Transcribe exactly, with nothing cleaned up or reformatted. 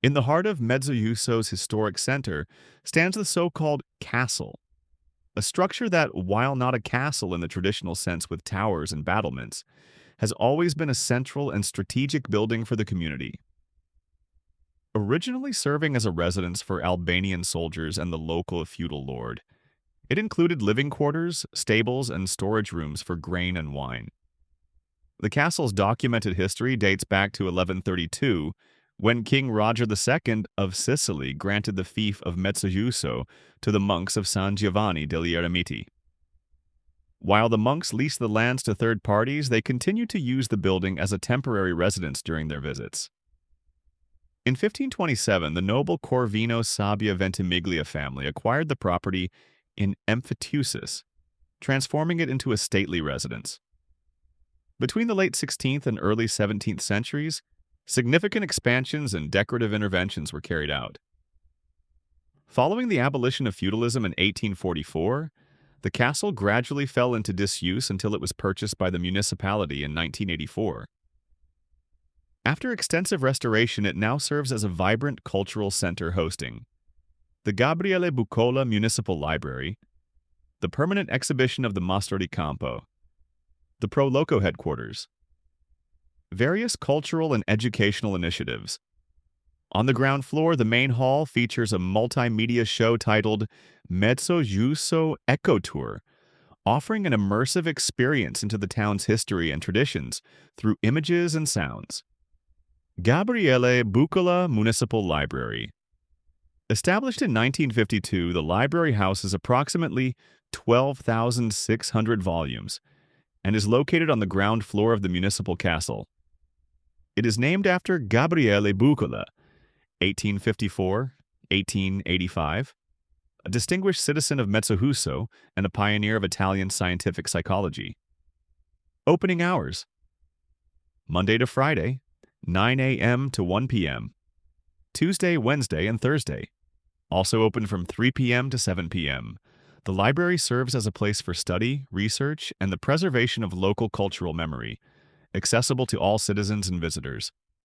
In the heart of Mezzogiusso's historic center stands the so-called castle, a structure that, while not a castle in the traditional sense with towers and battlements, has always been a central and strategic building for the community. Originally serving as a residence for Albanian soldiers and the local feudal lord, it included living quarters, stables, and storage rooms for grain and wine. The castle's documented history dates back to eleven thirty-two, when King Roger the Second of Sicily granted the fief of Mezzogiusso to the monks of San Giovanni degli Eremiti. While the monks leased the lands to third parties, they continued to use the building as a temporary residence during their visits. In fifteen twenty-seven, the noble Corvino Sabia Ventimiglia family acquired the property in Emphyteusis, transforming it into a stately residence. Between the late sixteenth and early seventeenth centuries, significant expansions and decorative interventions were carried out. Following the abolition of feudalism in eighteen forty-four, the castle gradually fell into disuse until it was purchased by the municipality in nineteen eighty-four. After extensive restoration, it now serves as a vibrant cultural center hosting the Gabriele Bucola Municipal Library, the permanent exhibition of the Mostro di Campo, the Pro Loco headquarters, various cultural and educational initiatives. On the ground floor, the main hall features a multimedia show titled Mezzogiusso Eco Tour, offering an immersive experience into the town's history and traditions through images and sounds. Gabriele Bucola Municipal Library. Established in nineteen fifty-two, the library houses approximately twelve thousand six hundred volumes and is located on the ground floor of the municipal castle. It is named after Gabriele Bucola, eighteen fifty-four to eighteen eighty-five, a distinguished citizen of Mezzogiusso and a pioneer of Italian scientific psychology. Opening hours: Monday to Friday, nine a m to one p m Tuesday, Wednesday, and Thursday. Also open from three p m to seven p m The library serves as a place for study, research, and the preservation of local cultural memory, accessible to all citizens and visitors.